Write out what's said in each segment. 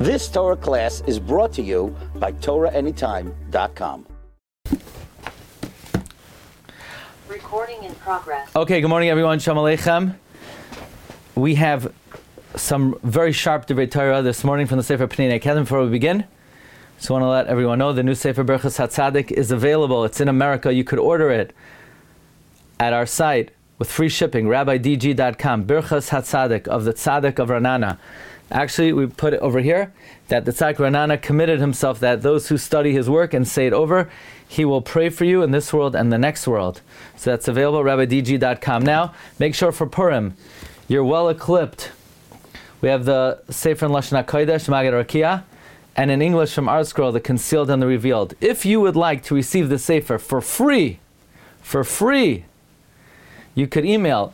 This Torah class is brought to you by TorahAnytime.com. Recording in progress. Okay, good morning everyone. Shalom Aleichem. We have some very sharp Divrei Torah this morning from the Sefer Pnei Kedem. Before we begin, just want to let everyone know the new Sefer Berchos HaTzadik is available. It's in America. You could order it at our site with free shipping, rabbidg.com. Berchos HaTzadik of the Tzadik of Ra'anana. Actually, we put it over here that the Tzadik Ra'anana committed himself that those who study his work and say it over, he will pray for you in this world and the next world. So that's available, rabbidg.com. Now, make sure for Purim, you're well equipped. We have the Sefer in Lashon HaKodesh, Magid Rakia, and in English from Art Scroll, the Concealed and the Revealed. If you would like to receive the Sefer for free, you could email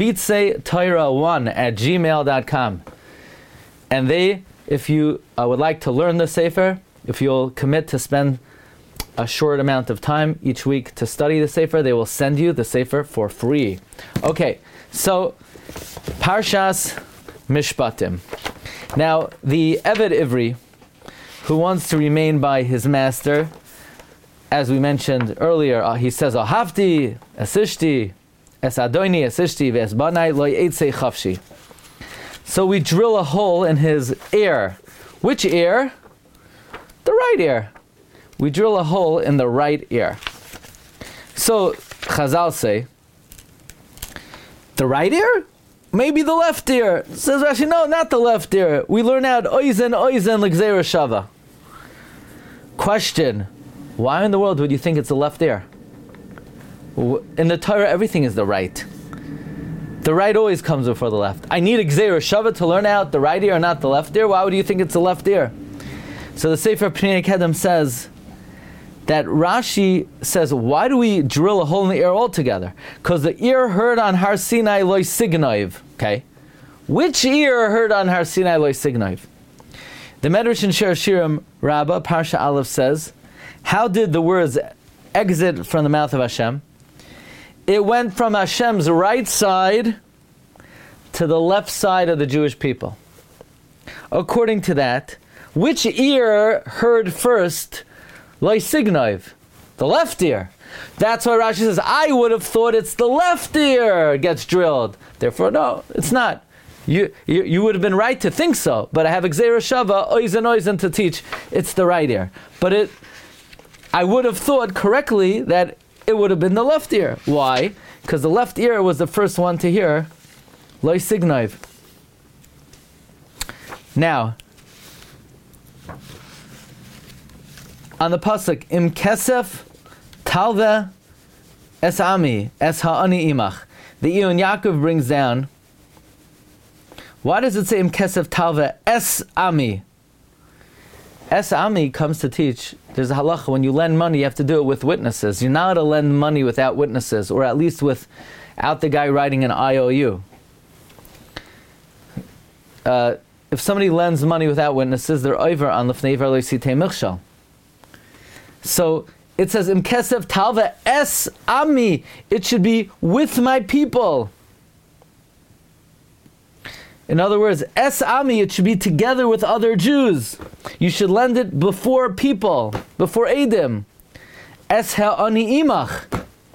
marbitsetorah1@gmail.com. And if you would like to learn the Sefer, if you'll commit to spend a short amount of time each week to study the Sefer, they will send you the Sefer for free. Okay, so Parshas Mishpatim. Now, the Eved Ivri, who wants to remain by his master, as we mentioned earlier, he says, Ahavti, Esishti, Es Adoni, Esishti, Ves Banai, Lo Eitzei Chavshi. So we drill a hole in his ear. Which ear? The right ear. We drill a hole in the right ear. So Chazal say, the right ear? Maybe the left ear. Says Rashi, no, not the left ear. We learn out oizen l'gzeira shava. Question, why in the world would you think it's the left ear? In the Torah, everything is the right. The right always comes before the left. I need a gzeira shava to learn out the right ear, not the left ear. Why would you think it's the left ear? So the Sefer Pnei Kedem says that Rashi says, why do we drill a hole in the ear altogether? Because the ear heard on Har Sinai loy signaiv. Okay, which ear heard on Har Sinai loy signaiv? The Medrash in Shir Shirim Rabbah Parsha Aleph says, how did the words exit from the mouth of Hashem? It went from Hashem's right side to the left side of the Jewish people. According to that, which ear heard first Loi Signaiv? The left ear. That's why Rashi says, I would have thought it's the left ear gets drilled. Therefore, no, it's not. You would have been right to think so, but I have Gzeira Shava, oizen to teach, it's the right ear. But I would have thought correctly that it would have been the left ear. Why? Because the left ear was the first one to hear Loi Signaiv. Now, on the pasuk, Im Kesef Talve Es Ami Es Ha'ani Imach. The Eon Yaakov brings down, why does it say Im Kesef Talve Es Ami? Es Ami comes to teach, there's a halacha, when you lend money, you have to do it with witnesses. You're not allowed to lend money without witnesses, or at least without the guy writing an IOU. If somebody lends money without witnesses, they're over on Lefnei Ver Lo Yisitei Michshal. So it says, Im Kesef Talve Es Ami. It should be with my people. In other words, Es Ami, it should be together with other Jews. You should lend it before people, before Eidim. Es Ha'ani Imach.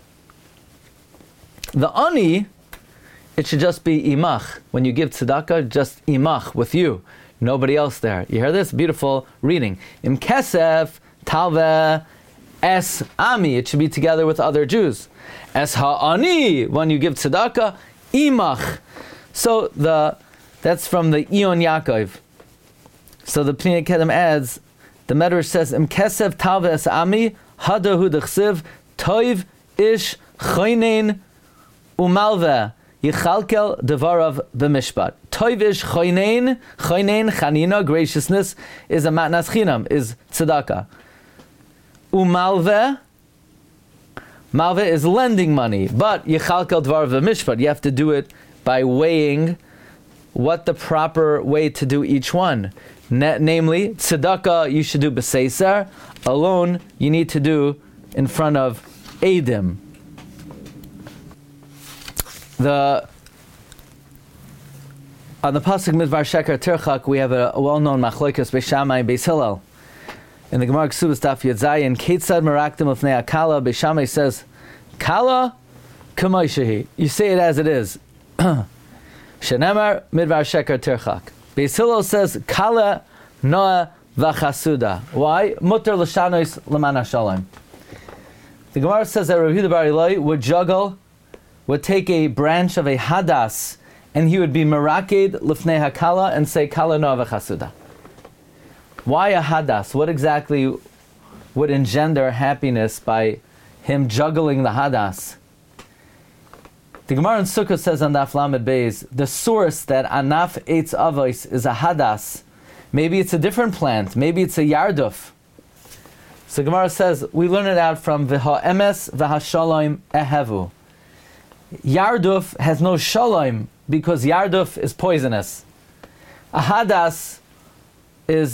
The Ani, it should just be Imach. When you give tzedakah, just Imach, with you. Nobody else there. You hear this? Beautiful reading. Im Kesef Talve Es Ami. It should be together with other Jews. Es Ha'ani, when you give tzedakah, Imach. So that's from the Eon Yaakov. So the Pnei Kedem adds, the Medrash says, Im Kesef Talve Es Ami, Hadahu Dechsiv, Toiv Ish Choynein Umalve, Yichalkel Devarav B'mishpat. Toiv Ish Choynein, Chanina, graciousness, is a matnas chinam, is tzedakah. Umalve, Malve is lending money, but Yichalkel Devarav B'mishpat, you have to do it by weighing what the proper way to do each one. Namely, tzedakah you should do b'seiser, alone you need to do in front of Eidim. On the pasuk Midvar Sheker Tirchak, we have a well-known machlokes Beis Shammai and Beis Hillel. In the Gemara Ksubas Daf Yud Zayin, Ketzad Meraktim Lefnei Akala, Beis Shammai says, Kala K'moishehi. You say it as it is. Shenemar Midvar Sheker Tirchak. Beis Hillel says, Kala Noah V'chasuda. Why? Mutter L'shanois L'man HaShalom. The Gemara says that Rabbi Yehuda Bar Ilai would take a branch of a hadas, and he would be meraked lifnei hakala and say kala noah v'chasuda. Why a hadas? What exactly would engender happiness by him juggling the hadas? The Gemara in Sukkot says on Daf Lamed Beis, the source that anaf eitz avos is a hadas. Maybe it's a different plant. Maybe it's a yarduf. So Gemara says, we learn it out from v'ha emes v'ha shalom ehevu. Yarduf has no shalom because yarduf is poisonous. A hadas is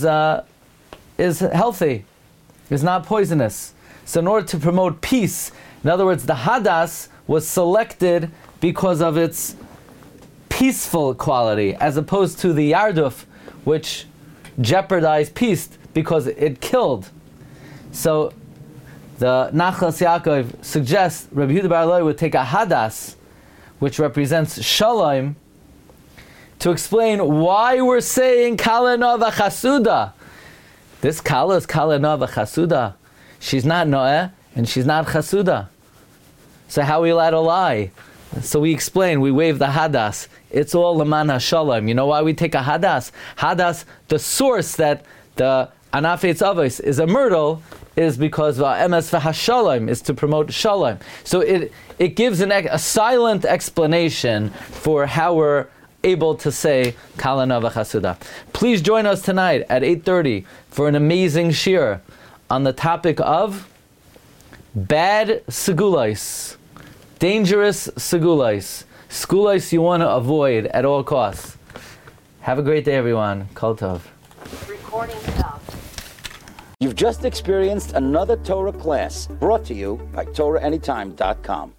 healthy, is not poisonous. So in order to promote peace, in other words, the hadas was selected because of its peaceful quality, as opposed to the yarduf, which jeopardized peace because it killed. So the Nachlas Yaakov suggests Rabbi Yehuda Bar Ilai would take a hadas, which represents shalom, to explain why we're saying kala noah v'chasuda. This kala is kala noah v'chasuda. She's not noah and she's not chasuda. So how are we allowed to lie? So we explain, we wave the hadas. It's all leman hashalom. You know why we take a hadas? Hadas, the source that the anaf eitz avos is a myrtle, is because emes v'hashalom is to promote shalom. So it gives a silent explanation for how we're able to say kala noah v'chasuda. Please join us tonight at 8:30 for an amazing shir on the topic of bad segulais, dangerous segulais, segulais you want to avoid at all costs. Have a great day, everyone. Kol tov. Recording stopped. You've just experienced another Torah class brought to you by TorahAnytime.com.